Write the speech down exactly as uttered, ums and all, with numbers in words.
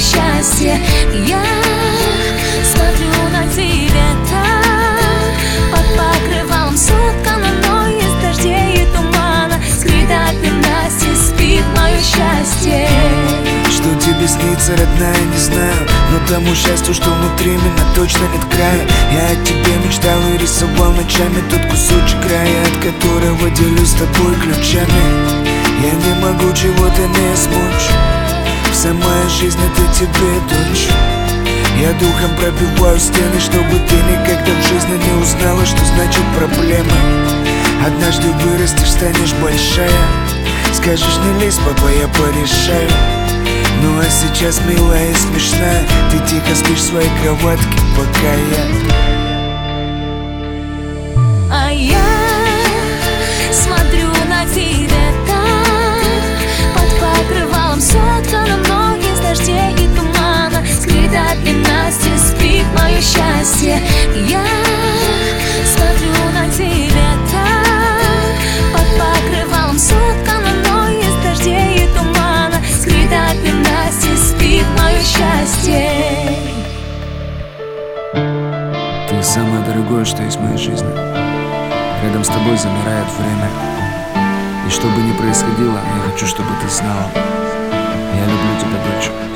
счастье. Я смотрю на тебя так, под покрывалом сотканным, но из дождей и тумана скрыто от ненастья спит мое счастье. Что тебе снится, родная, не знаю, но тому счастью, что внутри меня, точно нет края. Я о тебе мечтал и рисовал ночами тот кусочек края, от которого делюсь с тобой ключами. Я не могу чего-то не смочь, вся моя жизнь — это тебе, дочь. Я духом пробиваю стены, чтобы ты никогда в жизни не узнала, что значит проблемы. Однажды вырастешь, станешь большая, скажешь: не лезь, папа, я порешаю. Ну а сейчас, милая и смешная, ты тихо спишь в своей кроватке, пока я А я смотрю на тебя так, под покрывалом сотканным, но из дождей и тумана скрыто от ненастья спит мое счастье. Я смотрю на тебя так, под покрывалом сотканным, но из дождей и тумана скрыто от ненастья спит мое счастье. Ты самое дорогое, что есть в моей жизни. Рядом с тобой замирает время. И что бы ни происходило, я хочу, чтобы ты знала: я люблю тебя, дочь.